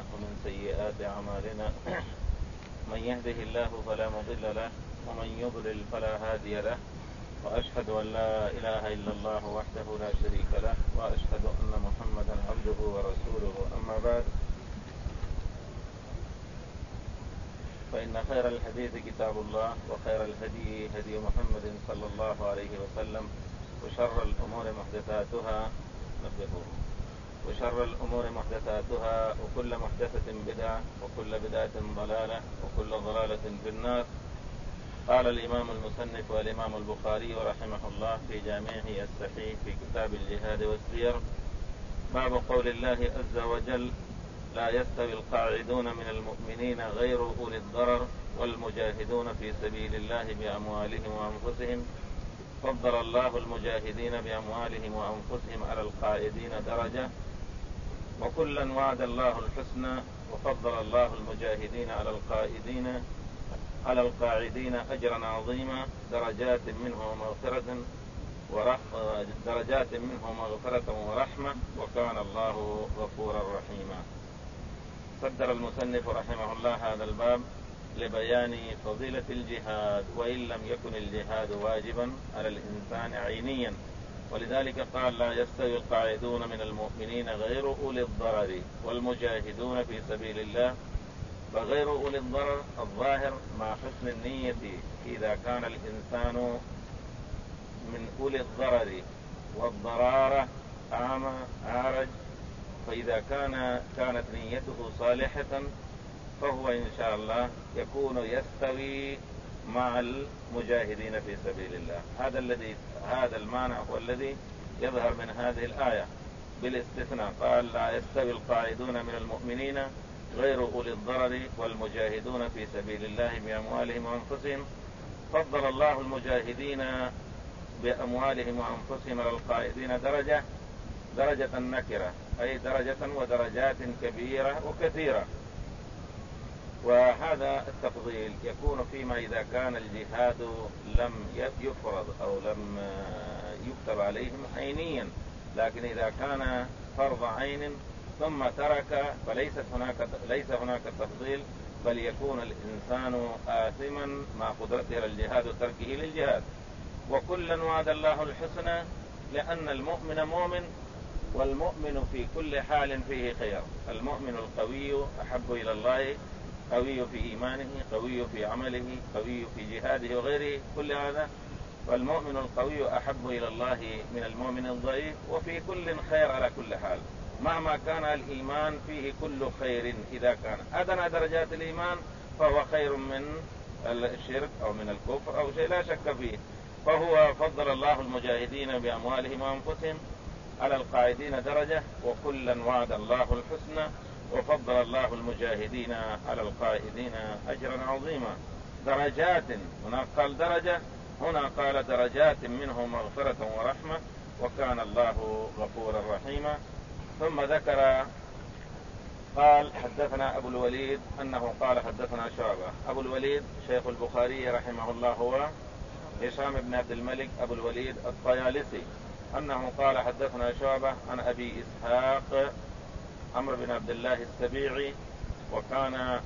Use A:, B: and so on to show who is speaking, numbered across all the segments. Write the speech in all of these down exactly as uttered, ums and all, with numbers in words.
A: ومن سيئات أعمالنا من يهده الله فلا مضل له ومن يضلل فلا هادي له، وأشهد أن لا إله إلا الله وحده لا شريك له، وأشهد أن محمدا عبده ورسوله. أما بعد، فإن خير الحديث كتاب الله، وخير الهدي هدي محمد صلى الله عليه وسلم، وشر الأمور محدثاتها وشر الأمور محدثاتها وكل محدثة بدعة وكل بدعة ضلالة وكل ضلالة في النار. قال الإمام المصنف والإمام البخاري رحمه الله في جامعه الصحيح في كتاب الجهاد والسير: باب قول الله عز وجل: لا يستوي القاعدون من المؤمنين غير أولي الضرر والمجاهدون في سبيل الله بأموالهم وأنفسهم، فضل الله المجاهدين بأموالهم وأنفسهم على القاعدين درجة، وكلا وعد الله الحسنى، وفضل الله المجاهدين على القاعدين على القاعدين أجرا عظيما، درجات منه مغفرة ورحمة درجات منه مغفرة ورحمة، وكان الله غفورا رحيما. صدر المصنف رحمه الله هذا الباب لبيان فضيلة الجهاد، وإن لم يكن الجهاد واجبا على الإنسان عينيا، ولذلك قال: لا يستوي القاعدون من المؤمنين غير أولي الضرر والمجاهدون في سبيل الله. فغير أولي الضرر الظاهر مع حسن النية إذا كان الإنسان من أولي الضرر والضرارة أعمى أعرج، فإذا كان كانت نيته صالحة فهو إن شاء الله يكون يستوي مع المجاهدين في سبيل الله. هذا الذي هذا المعنى هو الذي يظهر من هذه الآية بالاستثناء. قال: لا يستوي القاعدون من المؤمنين غير أولي الضرر والمجاهدون في سبيل الله بأموالهم وأنفسهم، فضل الله المجاهدين بأموالهم وأنفسهم على القاعدين درجة درجة نكرة، أي درجة ودرجات كبيرة وكثيرة. وهذا التفضيل يكون فيما إذا كان الجهاد لم يفرض أو لم يكتب عليهم عينيا، لكن إذا كان فرض عين ثم ترك فليست هناك ليس هناك تفضيل، بل يكون الإنسان آثما مع قدرته على الجهاد وتركه للجهاد. وكلا وعد الله الحسنى، لأن المؤمن مؤمن، والمؤمن في كل حال فيه خير. المؤمن القوي أحب إلى الله، قوي في إيمانه، قوي في عمله، قوي في جهاده وغيره كل هذا. والمؤمن القوي أحب إلى الله من المؤمن الضعيف، وفي كل خير على كل حال، مهما كان الإيمان فيه كل خير. إذا كان أدنى درجات الإيمان فهو خير من الشرك أو من الكفر أو شيء لا شك فيه. فهو فضل الله المجاهدين بأموالهم وأنفسهم على القاعدين درجة، وكلا وعد الله الحسنى، وفضل الله المجاهدين على القاعدين أجرا عظيما. درجات، هنا قال درجة، هنا قال درجات منه مغفرة ورحمة، وكان الله غفورا رحيما. ثم ذكر قال: حدثنا أبو الوليد أنه قال حدثنا شعبة. أبو الوليد شيخ البخاري رحمه الله هو هشام بن عبد الملك أبو الوليد الطيالسي، أنه قال حدثنا شعبة عن أبي إسحاق عمرو بن عبد الله السبيعي، وكان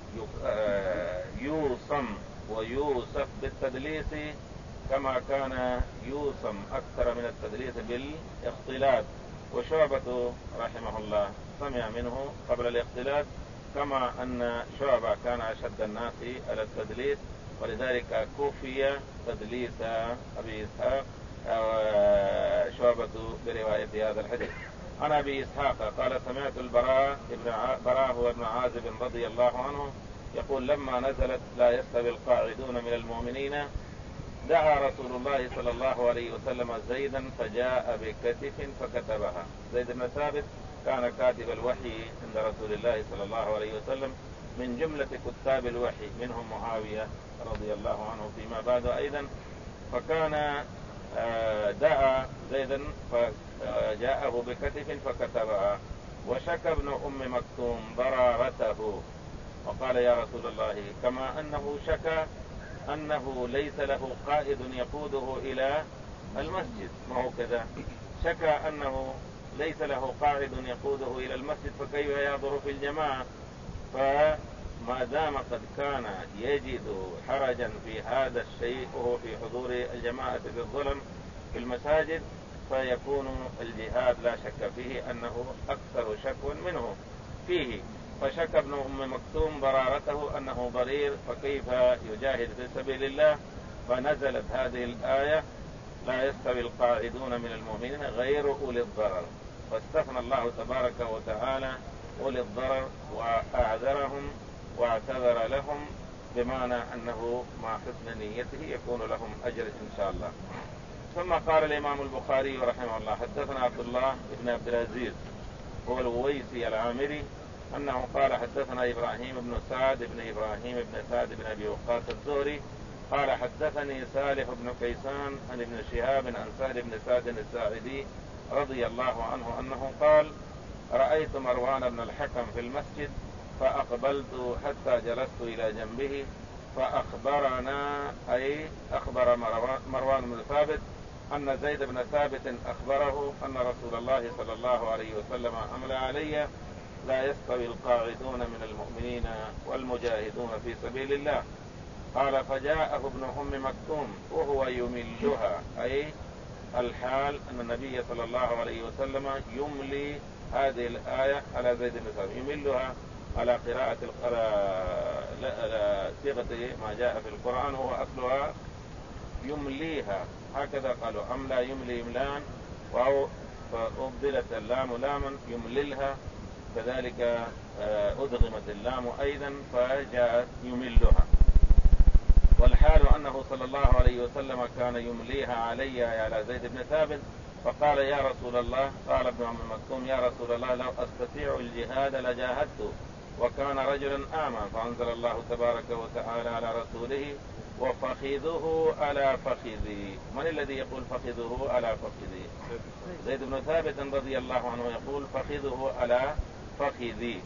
A: يوصم ويوصف بالتدليس كما كان يوصم أكثر من التدليس بالاختلاط. وشعبة رحمه الله سمع منه قبل الاختلاط، كما أن شعبة كان أشد الناس على التدليس، ولذلك كوفي تدليس أبي إسحاق شعبة برواية هذا الحديث. عن أبي إسحاق قال: سمعت البراء ابن براء هو ابن عازب رضي الله عنه يقول: لما نزلت لا يستوي القاعدون من المؤمنين، دعا رسول الله صلى الله عليه وسلم زيدا فجاء بكتف فكتبها. زيد بن ثابت كان كاتب الوحي عند رسول الله صلى الله عليه وسلم، من جملة كتاب الوحي، منهم معاوية رضي الله عنه فيما بعد أيضا. فكان دعا زيدا فجاءه بكتف فكتبها، وشكى ابن أم مكتوم ضرارته، وقال: يا رسول الله، كما أنه شكى أنه ليس له قائد يقوده إلى المسجد، ما هو كذا، شكى أنه ليس له قاعد يقوده إلى المسجد فكيف يحضر في الجماعة؟ فما دام قد كان يجد حرجا في هذا الشيء وهو في حضور الجماعة بالظلم في المساجد فيكون الجهاد لا شك فيه أنه أكثر شكوى منه فيه. فشك ابن أم مكتوم ضرارته أنه ضرير فكيف يجاهد في سبيل الله، فنزلت هذه الآية لا يستوي القاعدون من المؤمنين غير أولي الضرر، فاستثنى الله تبارك وتعالى أولي الضرر وأعذرهم واعتذر لهم، بمعنى أنه مع حسن نيته يكون لهم أجر إن شاء الله. ثم قال الإمام البخاري رحمه الله حدثنا عبد الله بن عبد العزيز هو الويسي العامري أنه قال حدثنا إبراهيم بن سعد بن إبراهيم بن سعد بن أبي وقاص الزهري قال حدثني صالح بن كيسان عن ابن شهاب عن سهل بن سعد الساعدي رضي الله عنه أنه قال رأيت مروان بن الحكم في المسجد فأقبلت حتى جلست إلى جنبه فأخبرنا أي أخبر مروان بن ثابت أن زيد بن ثابت أخبره أن رسول الله صلى الله عليه وسلم أملى علي لا يستوي القاعدون من المؤمنين والمجاهدون في سبيل الله. قال فجاءه ابن أم مكتوم وهو يملها، أي الحال أن النبي صلى الله عليه وسلم يملي هذه الآية على زيد بن ثابت، يملها على قراءة على صيغة ما جاء في القرآن وهو أصلها يمليها، هكذا قالوا أملا يملي يملان، أو فأبدلت اللام لاما يمللها، كذلك أدغمت اللام أيضا فجاءت يملها. والحال أنه صلى الله عليه وسلم كان يمليها علي على زيد بن ثابت، فقال يا رسول الله، قال ابن عم مكتوم يا رسول الله لو أستطيع الجهاد لجاهدت، وكان رجلا أعمى، فأنزل الله تبارك وتعالى على رسوله وفخذه على فخذي. من الذي يقول فخذه على فخذي؟ زيد بن ثابت رضي الله عنه يقول فخذه على فخذي،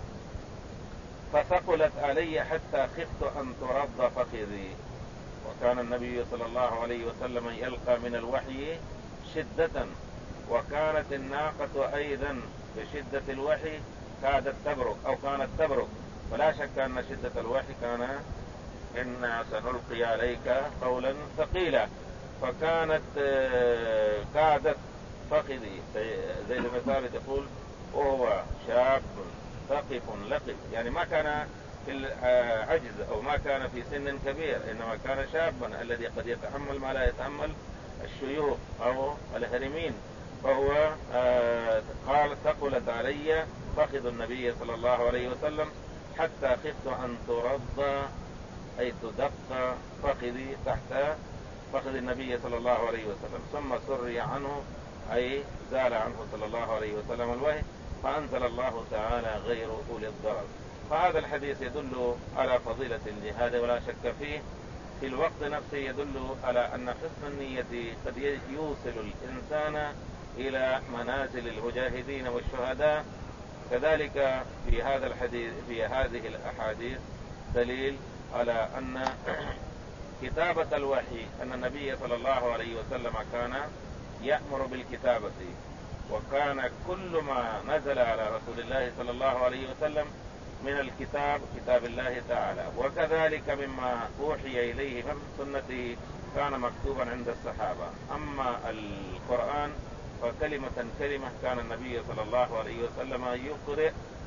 A: فثقلت علي حتى خفت أن ترض فخذي. وكان النبي صلى الله عليه وسلم يلقى من الوحي شدة، وكانت الناقة أيضا بشدة الوحي كادت تبرك أو كانت تبرك، فلا شك أن شدة الوحي كان إنا سنلقي عليك قولا ثقيلا، فكانت كادت فخذي. زيد بن ثابت يقول وهو شاب ثقف لقف، يعني ما كان في العجز أو ما كان في سن كبير، إنما كان شابا الذي قد يتحمل ما لا يتحمل الشيوخ أو الهرمين، فهو قال ثقلت علي فخذ النبي صلى الله عليه وسلم حتى خفت أن ترضى، أي تدق فخذي تحت فخذ النبي صلى الله عليه وسلم، ثم سري عنه أي زال عنه صلى الله عليه وسلم الوحي، فأنزل الله تعالى غير أولي الضرر. فهذا الحديث يدل على فضيلة الجهاد ولا شك فيه، في الوقت نفسه يدل على أن حسن النية قد يوصل الإنسان إلى منازل المجاهدين والشهداء. كذلك في هذا الحديث في هذه الأحاديث دليل على أن كتابة الوحي أن النبي صلى الله عليه وسلم كان يأمر بالكتابة، وكان كل ما نزل على رسول الله صلى الله عليه وسلم من الكتاب كتاب الله تعالى، وكذلك مما أوحي إليه من سنته كان مكتوبا عند الصحابة. أما القرآن فكلمة كلمة كان النبي صلى الله عليه وسلم يقرأ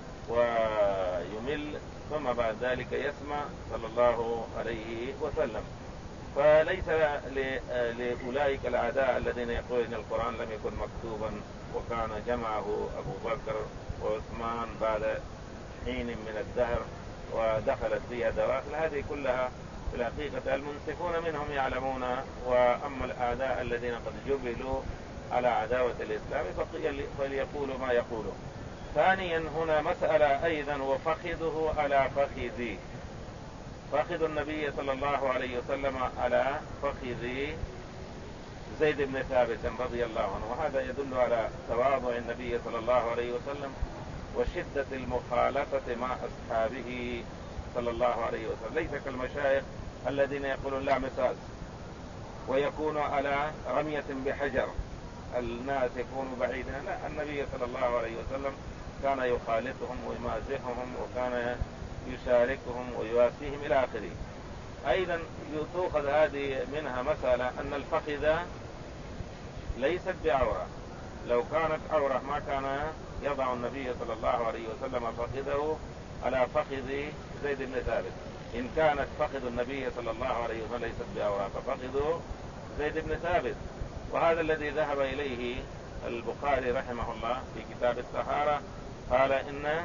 A: ويمل ثم بعد ذلك يسمع صلى الله عليه وسلم. فليس لأولئك الأعداء الذين يقولون القرآن لم يكن مكتوبا وكان جمعه أبو بكر وعثمان بعد حين من الدهر ودخلت فيها دواخل، هذه كلها في الحقيقة المنصفون منهم يعلمون، وأما الأعداء الذين قد جبلوا على عداوة الإسلام فليقولوا ما يقولوا. ثانيا هنا مسألة أيضا وفخذه على فخذي، فخذ النبي صلى الله عليه وسلم على فخذي زيد بن ثابت رضي الله عنه، وهذا يدل على تواضع النبي صلى الله عليه وسلم وشدة المخالفة مع أصحابه صلى الله عليه وسلم. ليس كالمشايخ الذين يقولون لا مساس ويكون على رمية بحجر الناس يكونوا بعيدا، لا، النبي صلى الله عليه وسلم كان يخالطهم ويمازحهم وكان يشاركهم ويواسيهم إلى آخره. أيضا تؤخذ هذه منها مسألة أن الفخذ ليست بعورة، لو كانت عورة ما كان يضع النبي صلى الله عليه وسلم فخذه على فخذ زيد بن ثابت. إن كانت فخذ النبي صلى الله عليه وسلم ليست بعورة ففخذ زيد بن ثابت. وهذا الذي ذهب إليه البخاري رحمه الله في كتاب الطهارة، قال إن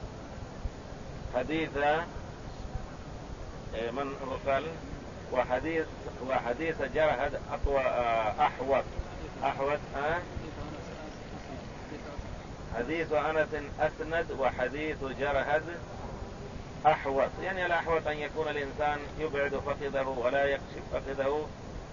A: حديث من قال وحديث وحديث جرهد أطوى أحوط أحوط أه؟ حديث أنس أسند وحديث جرهد أحوط، يعني الأحوط أن يكون الإنسان يبعد فخذه ولا يكشف فخذه،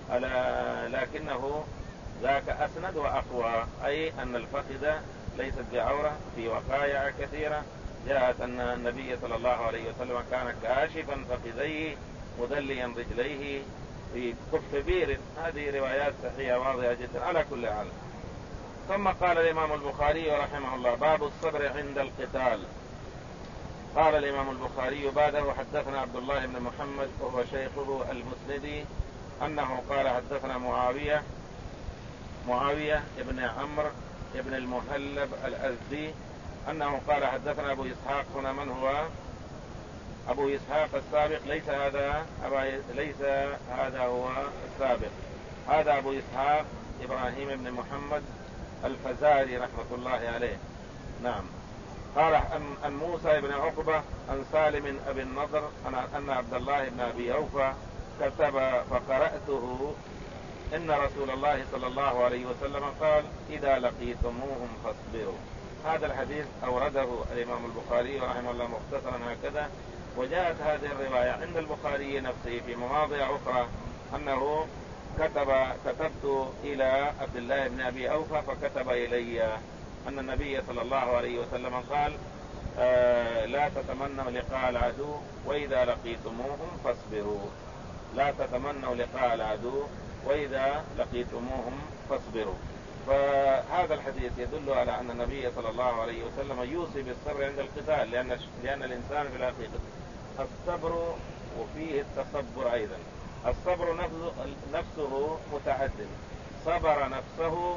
A: لكنه ذاك أسند وأقوى، أي أن الفخذ ليست بعورة. في وقائع كثيرة جاءت أن النبي صلى الله عليه وسلم كان كاشفا فخذيه مدليا رجليه في كف بير. هذه روايات صحيحة واضحة جدا على كل حال. ثم قال الإمام البخاري رحمه الله: باب الصبر عند القتال. قال الإمام البخاري بعده: حدثنا عبد الله بن محمد وهو شيخه المسندي أنه قال حدثنا معاوية معاوية ابن عمرو ابن المهلب الأزدي أنه قال حدثنا أبو إسحاق. هنا من هو أبو إسحاق السابق؟ ليس هذا ليس هذا هو السابق، هذا أبو إسحاق إبراهيم بن محمد الفزاري رحمة الله عليه. نعم. قال عن موسى بن عقبة عن سالم أبي النضر أن عبد الله بن أبي أوفى كتب فقرأته إن رسول الله صلى الله عليه وسلم قال: إذا لقيتموهم فاصبروا. هذا الحديث أورده الإمام البخاري رحمه الله مختصرا هكذا. وجاءت هذه الرواية عند البخاري نفسه في مواضع أخرى أنه كتب كتبت إلى عبد الله بن أبي أوفى فكتب إلي أن النبي صلى الله عليه وسلم قال: آه لا تتمنوا لقاء العدو وإذا لقيتموهم فاصبروا. لا تتمنوا لقاء العدو وإذا لقيتموهم فاصبروا. فهذا الحديث يدل على أن النبي صلى الله عليه وسلم يوصي بالصبر عند القتال، لأن لأن الإنسان في الحقيقة الصبر وفيه التصبر أيضا. الصبر نفسه متعدد، صبر نفسه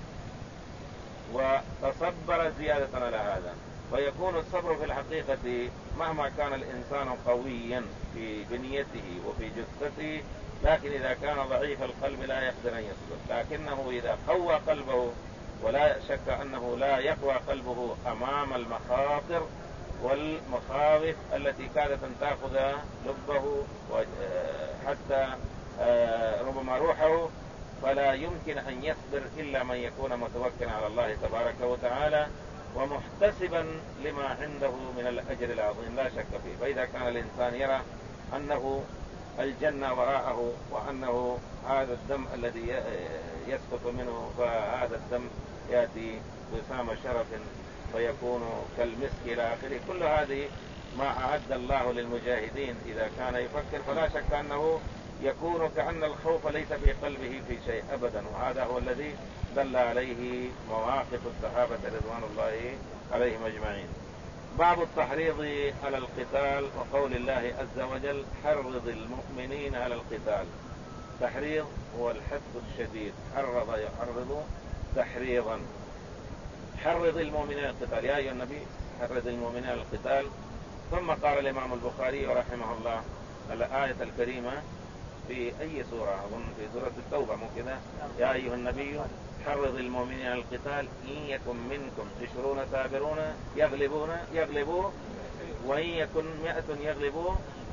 A: وتصبر زيادة على هذا. فيكون الصبر في الحقيقة مهما كان الإنسان قويا في بنيته وفي جثته، لكن إذا كان ضعيف القلب لا يقدر أن يصبر. لكنه إذا قوى قلبه، ولا شك أنه لا يقوى قلبه أمام المخاطر والمخاوف التي كادت أن تأخذ لبه حتى ربما روحه، فلا يمكن أن يصبر إلا من يكون متوكلا على الله تبارك وتعالى ومحتسبا لما عنده من الأجر العظيم لا شك فيه. فإذا كان الإنسان يرى أنه الجنة وراءه وأنه هذا الدم الذي يسقط منه فهذا الدم يأتي بسام شرف فيكون كالمسك إلى آخره، كل هذه ما أعد الله للمجاهدين. إذا كان يفكر فلا شك أنه يكون كأن الخوف ليس في قلبه في شيء أبدا. وهذا هو الذي دل عليه مواقف الصحابة رضوان الله عليهم أجمعين. باب التحريض على القتال وقول الله عز وجل: حرض المؤمنين على القتال. تحريض هو الحث الشديد، حرض يحرض تحريضا. حرض المؤمنين على القتال، يا أيها النبي حرض المؤمنين على القتال. ثم قال الإمام البخاري رحمه الله الآية الكريمة في أي سورة؟ أظن في سورة التوبة، مو كذا؟ يا أيها النبي حرض المؤمنين على القتال إن يكن منكم عشرون صابرون يغلبون يغلبوا وإن يكن مئة يغلبوا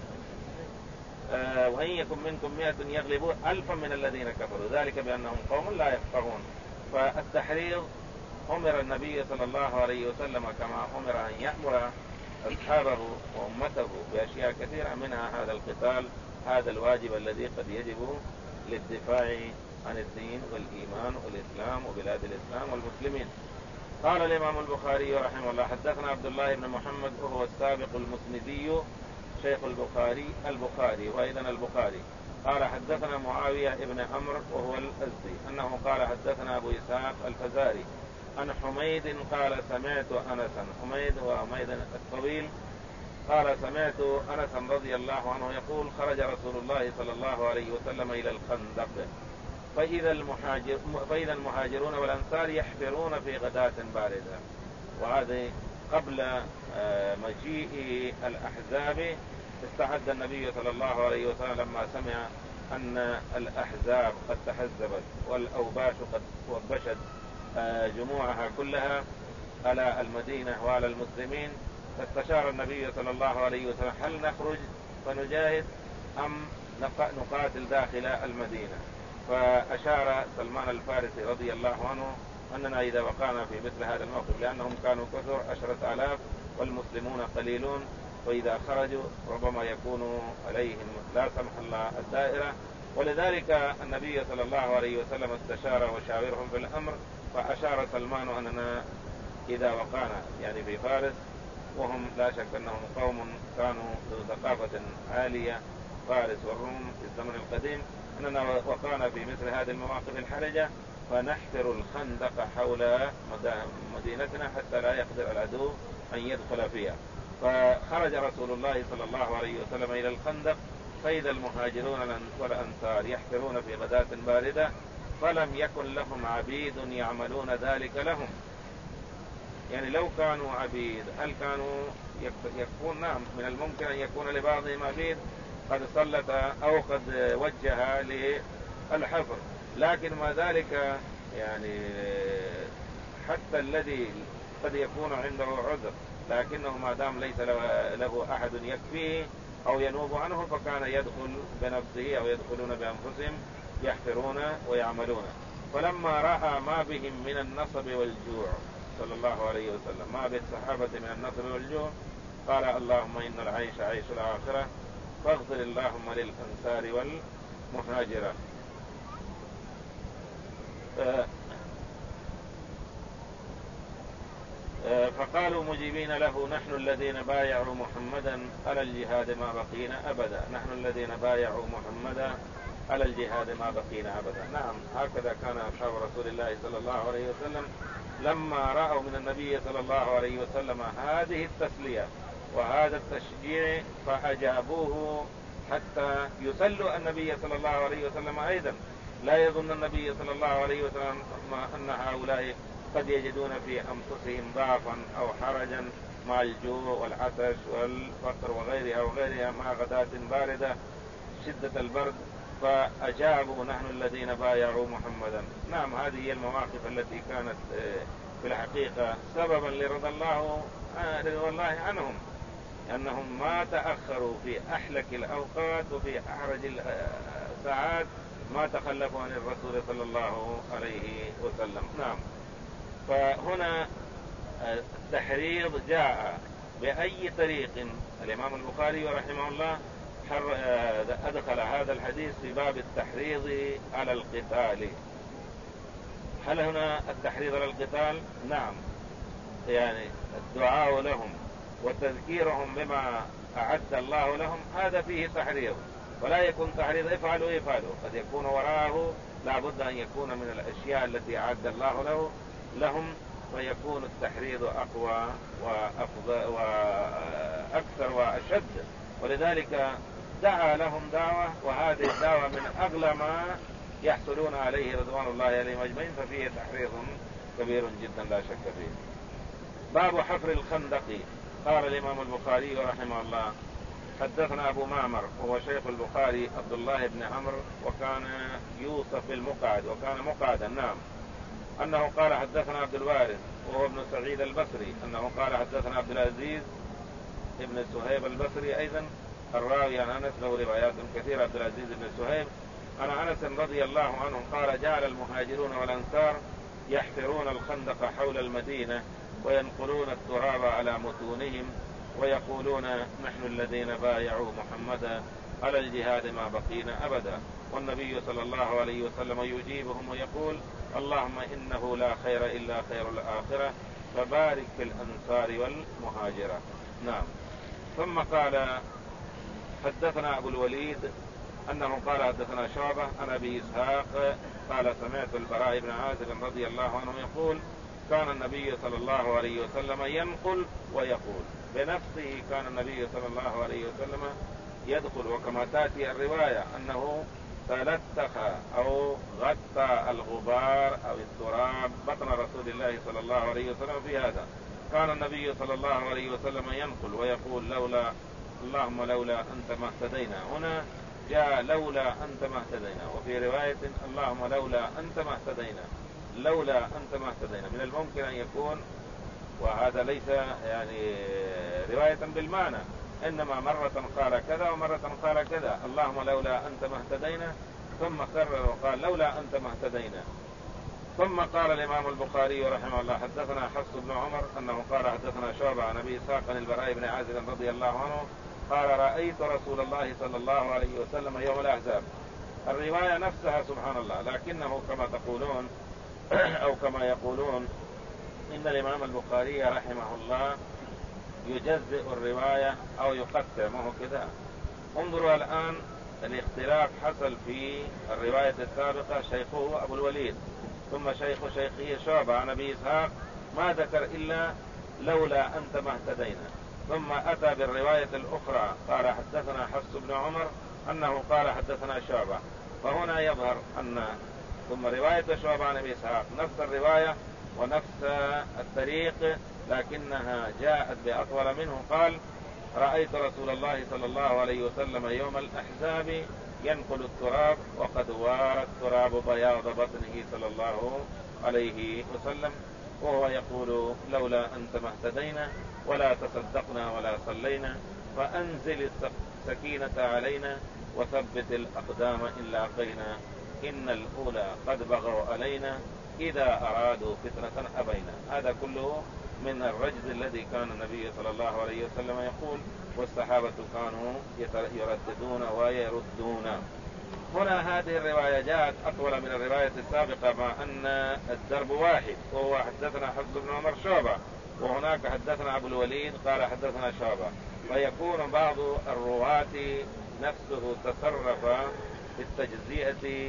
A: آه وإن يكن منكم مئة يغلبوا ألفا من الذين كفروا ذلك بأنهم قوم لا يفقهون. فالتحريض أمر النبي صلى الله عليه وسلم كما أمر أن يأمر أصحابه وأمته بأشياء كثيرة، منها هذا القتال، هذا الواجب الذي قد يجب للدفاع عن الدين والإيمان والإسلام وبلاد الإسلام والمسلمين. قال الإمام البخاري رحمه الله: حدثنا عبد الله بن محمد وهو السابق المسندي شيخ البخاري البخاري وأيضا البخاري قال حدثنا معاوية ابن عمرو وهو الأزدي أنه قال حدثنا أبو إسحاق الفزاري عن حميد قال سمعت أنسا، حميد وحميد الطويل، قال سمعت أنسا رضي الله عنه يقول خرج رسول الله صلى الله عليه وسلم إلى الخندق فإذا المهاجر فإذا المهاجرون والأنصار يحفرون في غداة باردة. وهذه قبل مجيء الأحزاب استعد النبي صلى الله عليه وسلم لما سمع أن الأحزاب قد تحزبت والأوباش قد وبشت جموعها كلها على المدينة وعلى المسلمين، فاستشار النبي صلى الله عليه وسلم هل نخرج فنجاهد أم نقاتل داخل المدينة؟ فأشار سلمان الفارسي رضي الله عنه أننا إذا وقعنا في مثل هذا الموقف، لأنهم كانوا كثر عشرة آلاف والمسلمون قليلون، وإذا خرجوا ربما يكون عليهم لا سمح الله الدائرة، ولذلك النبي صلى الله عليه وسلم استشار وشاورهم في الأمر، فأشار سلمان أننا إذا وقعنا يعني في فارس، وهم لا شك أنهم قوم كانوا ذو ثقافة عالية، فارس والروم في الزمن القديم، أننا وقعنا في مثل هذه المواقف الحرجة فنحفر الخندق حول مدينتنا حتى لا يقدر العدو أن يدخل فيها. فخرج رسول الله صلى الله عليه وسلم إلى الخندق فإذا المهاجرون والأنصار يحفرون في غداة باردة فلم يكن لهم عبيد يعملون ذلك لهم. يعني لو كانوا عبيد هل كانوا يكون؟ نعم، من الممكن أن يكون لبعضهم عبيد قد سلط أو قد وجه للحفر، لكن ما ذلك يعني حتى الذي قد يكون عنده عذر لكنه ما دام ليس له أحد يكفيه أو ينوب عنه فكان يدخل بنفسه أو يدخلون بأنفسهم يحفرون ويعملون. فلما رأى ما بهم من النصب والجوع صلى الله عليه وسلم، ما بالصحابة من النصب والجوع، قال اللهم إن العيش عيش الآخرة فاغفر اللهم للأنصار والمهاجرة. فقالوا مجيبين له نحن الذين بايعوا محمدا على الجهاد ما بقينا أبدا، نحن الذين بايعوا محمدا على الجهاد ما بقينا أبدا. نعم، هكذا كان أصحاب رسول الله صلى الله عليه وسلم لما رأوا من النبي صلى الله عليه وسلم هذه التسلية وهذا التشجيع فأجابوه حتى يسلوا النبي صلى الله عليه وسلم أيضا. لا يظن النبي صلى الله عليه وسلم أن هؤلاء قد يجدون في أنفسهم ضعفا أو حرجا مع الجوع والعطش والفقر وغيرها وغيرها مع غداة باردة شدة البرد، فأجابوا نحن الذين بايعوا محمدا. نعم، هذه هي المواقف التي كانت في الحقيقة سببا لرضا الله رضا الله عنهم، أنهم ما تأخروا في أحلك الأوقات وفي أحرج الساعات، ما تخلفوا عن الرسول صلى الله عليه وسلم. نعم، فهنا التحريض جاء بأي طريق. الإمام البخاري رحمه الله أدخل هذا الحديث في باب التحريض على القتال. هل هنا التحريض على القتال؟ نعم، يعني الدعاء لهم وتذكيرهم بما أعد الله لهم هذا فيه تحريض، ولا يكون تحريض افعلوا افعلوا، قد يكون وراءه لا بد أن يكون من الأشياء التي أعد الله له لهم، ويكون التحريض أقوى وأفضل وأكثر وأشد. ولذلك دعا لهم دعوة، وهذه الدعوة من أغلى ما يحصلون عليه رضوان الله عليهم أجمعين، ففيه تحريض كبير جدا لا شك فيه. باب حفر الخندق. قال الإمام البخاري رحمه الله حدثنا أبو معمر وهو شيخ البخاري عبد الله بن عمرو، وكان يوصف بالمقعد وكان مقعدا. نعم، أنه قال حدثنا عبد الوارث وهو ابن سعيد البصري أنه قال حدثنا عبد العزيز ابن سهيب البصري أيضا الراوي عن أنس له روايات كثيرة. عبد العزيز بن سهيب عن أنس رضي الله عنه قال جعل المهاجرون والأنصار يحفرون الخندق حول المدينة وينقلون التراب على متونهم ويقولون نحن الذين بايعوا محمدا على الجهاد ما بقينا أبدا، والنبي صلى الله عليه وسلم يجيبهم ويقول اللهم إنه لا خير إلا خير الآخرة فبارك في الأنصار والمهاجرة. نعم. ثم قال حدثنا أبو الوليد أنه قال حدثنا شعبة عن أبي إسحاق قال سمعت البراء بن عازب رضي الله عنه يقول كان النبي صلى الله عليه وسلم ينقل ويقول. بنفسه كان النبي صلى الله عليه وسلم يدخل، وكما تأتي الرواية أنه تلتخ أو غطى الغبار أو التراب بطن رسول الله صلى الله عليه وسلم في هذا. كان النبي صلى الله عليه وسلم ينقل ويقول لولا اللهم لولا أنت ما اهتدينا. هنا جاء لولا أنت ما اهتدينا، وفي رواية اللهم لولا أنت ما اهتدينا، لولا أنت ما اهتدينا. من الممكن أن يكون، وهذا ليس يعني رواية بالمعنى، إنما مرة قال كذا ومرة قال كذا، اللهم لولا أنت ما اهتدينا، ثم كرر وقال لولا أنت ما اهتدينا. ثم قال الإمام البخاري رحمه الله حدثنا حفص بن عمر أنه قال حدثنا شعبة عن أبي إسحاق عن البراء بن عازب رضي الله عنه قال رأيت رسول الله صلى الله عليه وسلم يوم الأحزاب. الرواية نفسها سبحان الله، لكنه كما تقولون أو كما يقولون إن الإمام البخاري رحمه الله يجزئ الرواية أو يقطع، ما هو كذا. انظروا الآن الاختلاف حصل في الرواية السابقة، شيخه أبو الوليد ثم شيخ شيخه شعبة عن أبي إسحاق ما ذكر إلا لولا أنت ما اهتدينا، ثم أتى بالرواية الأخرى قال حدثنا حفص بن عمر أنه قال حدثنا شعبة. فهنا يظهر أن ثم رواية شعبة عن أبي إسحاق نفس الرواية ونفس الطريق، لكنها جاءت بأطول منه. قال رأيت رسول الله صلى الله عليه وسلم يوم الأحزاب ينقل التراب وقد وار التراب بياض بطنه صلى الله عليه وسلم، وهو يقول لولا أنت ما اهتدينا ولا تصدقنا ولا صلينا، فأنزل السكينة علينا وثبت الأقدام إن لاقينا، إن الأولى قد بغوا علينا إذا أرادوا فتنة أبينا. هذا كله من الرجز الذي كان النبي صلى الله عليه وسلم يقول، والصحابة كانوا يرددون ويردون. هنا هذه الرواية جاءت أطول من الرواية السابقة، مع أن الدرب واحد، وهو حدثنا حفص بن عمر شعبة، وهناك حدثنا أبو الوليد قال حدثنا شعبة، فيكون بعض الرواة نفسه تصرف في التجزئة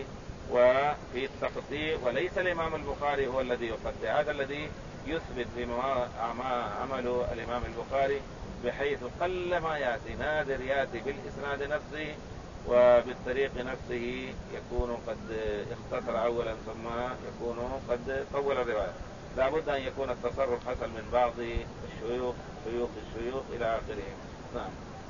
A: وفي التقطيع، وليس الإمام البخاري هو الذي يقطع. هذا الذي يثبت بما عمله الإمام البخاري، بحيث قل ما يأتي، نادر يأتي بالإسناد نفسه وبالطريق نفسه يكون قد اختصر أولا ثم يكون قد طول الرواية. لا بد أن يكون التصرف حصل من بعض الشيوخ شيوخ الشيوخ إلى آخره. نعم.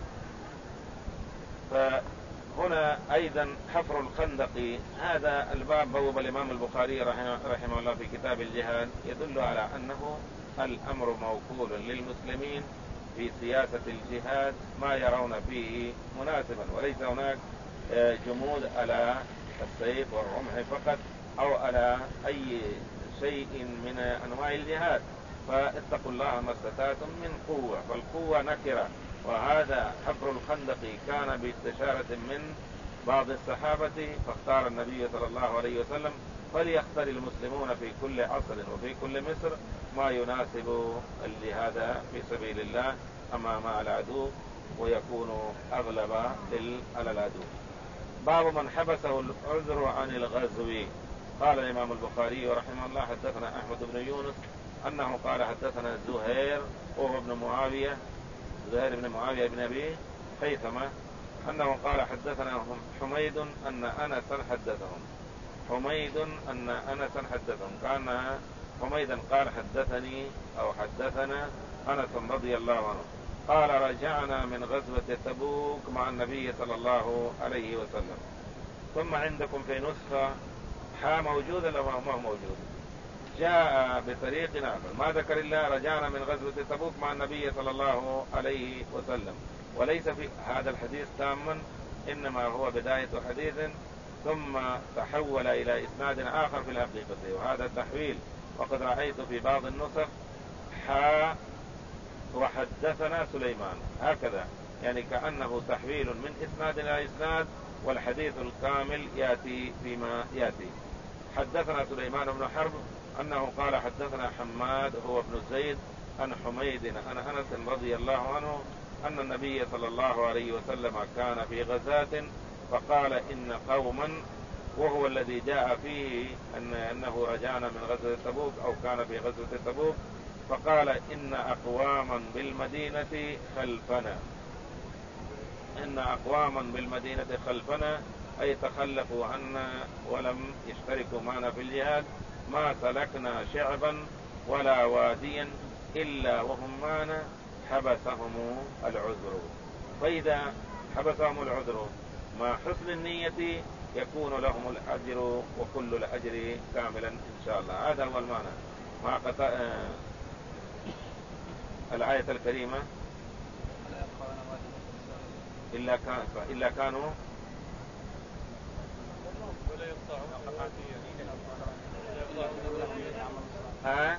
A: فهنا أيضا حفر الخندق، هذا الباب بوب الإمام البخاري رحمه الله في كتاب الجهاد، يدل على أنه الأمر موكول للمسلمين في سياسة الجهاد ما يرون فيه مناسبا، وليس هناك جمود على السيف والرمح فقط أو على أي شيء من أنواع الجهاد. فاتقوا الله ما استطعتم من قوة، فالقوة نكرة، وهذا حفر الخندق كان باستشارة من بعض الصحابة، فاختار النبي صلى الله عليه وسلم فليختار المسلمون في كل عصر وفي كل مصر ما يناسب الجهاد في سبيل الله أمام العدو، ويكون أغلب على العدو. باب من حبسه العذر عن الغزو. قال الإمام البخاري رحمه الله حدثنا أحمد بن يونس أنه قال حدثنا زهير وهو ابن معاوية زهير بن معاوية بن أبي خيثمة أنه قال حدثنا حميد أن أنسا حدثهم حميد أن أنسا حدثهم كان حميدا قال حدثني أو حدثنا أنس رضي الله عنه قال رجعنا من غزوة تبوك مع النبي صلى الله عليه وسلم. ثم عندكم في نسخة حا موجودة لو ما هو موجود، جاء بطريق آخر ما ذكر إلا رجعنا من غزوة تبوك مع النبي صلى الله عليه وسلم، وليس في هذا الحديث تاما، إنما هو بداية حديث ثم تحول إلى إسناد آخر في الحقيقة، وهذا التحويل وقد رأيت في بعض النسخ حا وحدثنا سليمان، هكذا يعني كأنه تحويل من إسناد إلى إسناد، والحديث الكامل يأتي فيما يأتي. حدثنا سليمان بن حرب أنه قال حدثنا حماد هو ابن زيد عن حميد عن أنس رضي الله عنه أن النبي صلى الله عليه وسلم كان في غزاة فقال إن قوما، وهو الذي جاء فيه أن أنه رجعنا من غزوة تبوك أو كان في غزوة تبوك، فقال إن أقواما بالمدينة خلفنا، إن أقواما بالمدينة خلفنا، أي تخلفوا عنا ولم يشتركوا معنا في الجهاد، ما سلكنا شعبا ولا واديا إلا وهم معنا حبسهم العذر. فإذا حبسهم العذر مع حسن النية يكون لهم الأجر وكل الأجر كاملا إن شاء الله. هذا هو المعنى مع قطع الآية الكريمة. إلا, كان إلا كانوا ها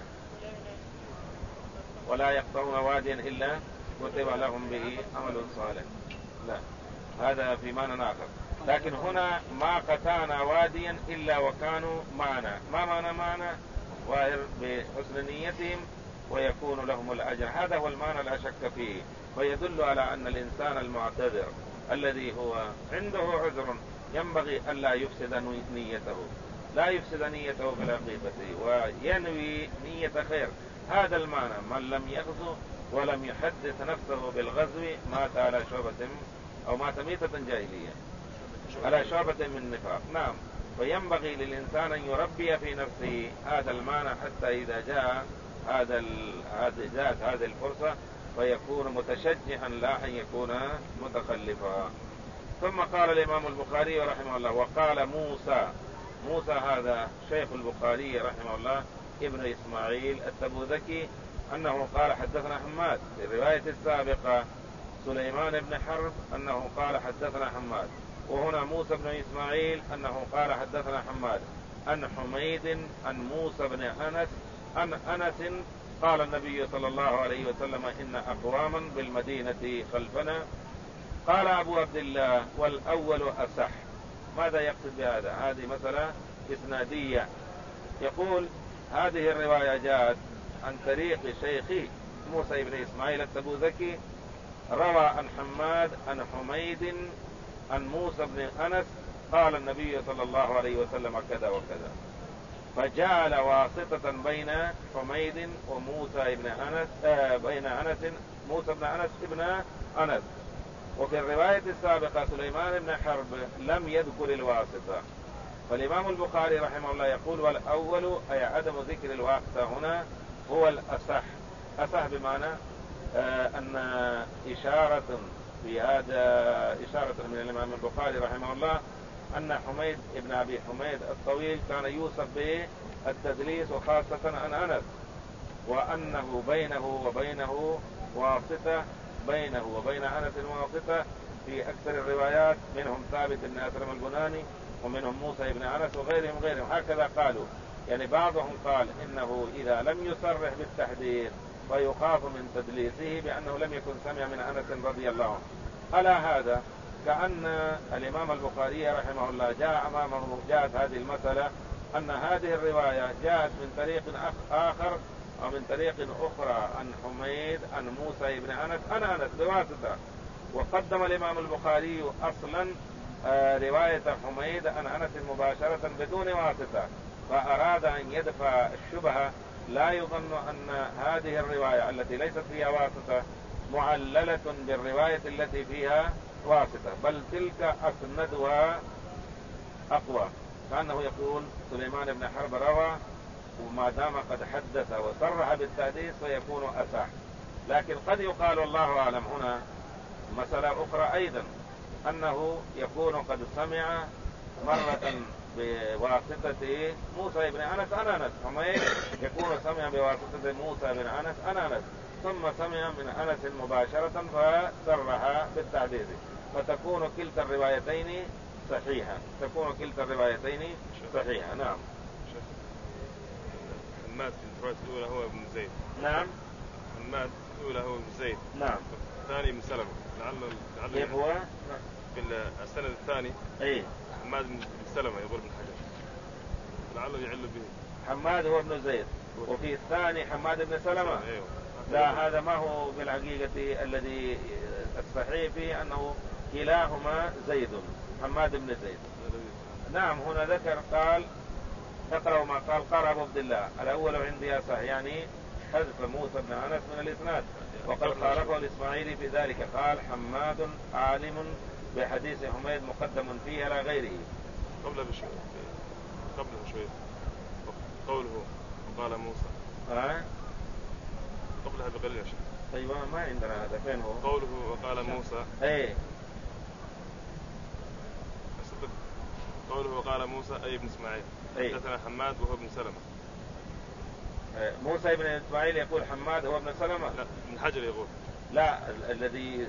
A: ولا يقطعون واديا إلا كتب لهم به عمل صالح. لا، هذا في معنى آخر. لكن هنا ما قطعنا واديا إلا وكانوا معنا. ما معنى معنا؟ ظاهر بحسن نيتهم ويكون لهم الأجر. هذا هو المعنى لا شك فيه. فيدل على أن الإنسان المعتذر الذي هو عنده عذر ينبغي ألا يفسد نيته، لا يفسد نيته بالحقيقة وينوي نية خير. هذا المعنى. من لم يغزو ولم يحدث نفسه بالغزو مات على شعبة أو مات ميتة جاهلية، على شعبة من نفاق. نعم. فينبغي للإنسان أن يربي في نفسه هذا المعنى حتى إذا جاء هذا جاءت هذه الفرصة فيكون متشجعا لا أن يكون متخلفا. ثم قال الإمام البخاري رحمه الله وقال موسى. موسى هذا شيخ البخاري رحمه الله ابن إسماعيل التبوذكي، أنه قال حدثنا حماد. في الرواية السابقة سليمان بن حرب أنه قال حدثنا حماد، وهنا موسى بن إسماعيل أنه قال حدثنا حماد عن حميد عن موسى بن أنس عن أنس قال النبي صلى الله عليه وسلم إن أقواما بالمدينة خلفنا. قال أبو عبد الله والأول أصح. ماذا يقصد بهذا؟ هذه مسألة إسنادية. يقول هذه الرواية جاءت عن طريق شيخي موسى بن إسماعيل التبوذكي، روى عن حماد عن حميد عن موسى بن أنس قال النبي صلى الله عليه وسلم كذا وكذا، فجعل واسطة بين حميد وموسى بن أنس آه بين أنس موسى بن أنس ابن أنس. وفي الرواية السابقة سليمان بن حرب لم يذكر الواسطة. فالإمام البخاري رحمه الله يقول والأول أي عدم ذكر الواسطة هنا هو الأصح. أصح بمعنى آه أن إشارة في هذا إشارة من الإمام البخاري رحمه الله أن حميد ابن أبي حميد الطويل كان يوصف بالتدليس وخاصة عن أنس، وأنه بينه وبينه واسطة، بينه وبين أنس واسطة في أكثر الروايات، منهم ثابت بن أسلم البناني ومنهم موسى بن أنس وغيرهم غيرهم هكذا قالوا. يعني بعضهم قال إنه إذا لم يصرح بالتحديث فيخاف من تدليسه بأنه لم يكن سمع من أنس رضي الله عنه. على هذا كأن الإمام البخاري رحمه الله جاء أمامه جاءت هذه المسألة أن هذه الرواية جاءت من طريق آخر أو من طريق أخرى عن حميد عن موسى بن أنس عن أنس بواسطة، وقدم الإمام البخاري أصلا رواية حميد عن أنس مباشرة بدون واسطة، فأراد أن يدفع الشبهة. لا يظن أن هذه الرواية التي ليست فيها واسطة معللة بالرواية التي فيها واسطة، بل تلك أسندها أقوى. كأنه يقول سليمان بن حرب روى وما دام قد حدث وصرح بالتحديث فيكون أصح. لكن قد يقال الله أعلم هنا مسألة أخرى أيضا، أنه يكون قد سمع مرة بواسطة موسى بن أنس عن أنس، حميد يكون سمع بواسطة موسى بن أنس عن أنس ثم سمع من أنس مباشرة فصرح بالتحديث، فتكون كلتا الروايتين صحيحة، تكون كلتا الروايتين صحيحة. نعم.
B: حماد في الرواية الأولى هو ابن زيد.
A: نعم.
B: حماد الأولى هو ابن زيد.
A: نعم.
B: الثاني ابن سلمة. لعله لعله
A: كيف هو؟
B: في السند الثاني.
A: إيه.
B: حماد بن سلمة يقول ابن حجر. لعله يعل به.
A: حماد هو ابن زيد، وفي الثاني حماد بن سلمة.
B: أيوه.
A: لا، هذا ما هو بالحقيقة الذي الصحيح فيه أنه كلاهما زيد، حماد بن زيد. نعم هنا ذكر قال تقرأ ما قال قال أبو عبد الله الأول عندي أصح، يعني حذف موسى بن أنس من الإسناد، وقد خالفه الإسماعيلي في ذلك قال حماد عالم بحديث حميد مقدم فيه على غيره.
B: قبل بشوي قبل شوي قوله وقال موسى
A: ها
B: قبلها بقليل يا شيخ.
A: طيب ما عندنا هذا، فين هو؟
B: قوله وقال موسى
A: ايه
B: قوله وقال موسى أي ابن إسماعيل حدثنا
A: ايه.
B: حماد وهو ابن سلمة.
A: إيه. موسى ابن إسماعيل يقول حماد هو ابن سلمة.
B: لا ابن حجر يقول
A: لا الذي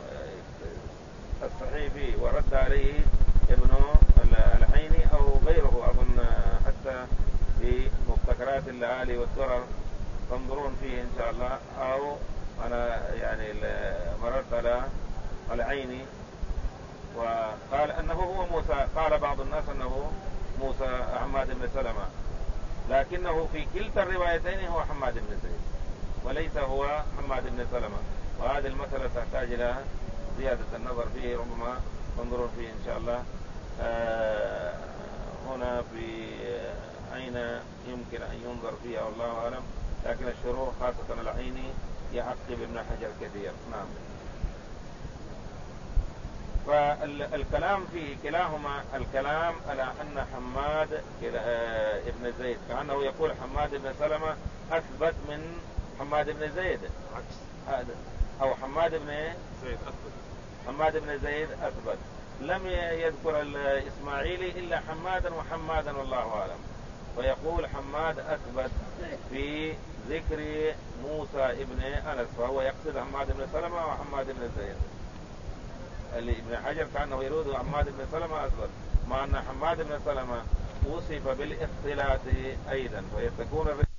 A: الصحيح فيه ورد عليه ابن العيني أو غيره أظن، حتى في مبتكرات اللآلي والدرر تنظرون فيه إن شاء الله، أو أنا يعني مررت على العيني وقال أنه هو موسى. قال بعض الناس أنه موسى حماد بن سلمة، لكنه في كلتا الروايتين هو حماد بن زيد وليس هو حماد بن سلمة، وهذه المسألة تحتاج إلى زيادة النظر فيه، ربما تنظرون فيه إن شاء الله. آه هنا في أين يمكن أن ينظر فيها والله أعلم، لكن الشروح خاصة العيني يعقب ابن حجر كثير. نعم. فالكلام فيه كلاهما الكلام على أن حماد ابن زيد كأنه يقول حماد بن سلمة أثبت من حماد بن زيد
B: عكس،
A: أو حماد بن
B: زيد أثبت
A: حماد بن زيد أثبت. لم يذكر الإسماعيلي إلا حمادا وحمادا والله أعلم، ويقول حماد أثبت في ذكر موسى ابن أنس، فهو يقصد حماد بن سلمة وحماد بن زيد. اللي ابن حجر كأنه يريد حماد بن سلمة أثبت، مع أن حماد بن سلمة وصف بالاختلاط أيضا، فيتكون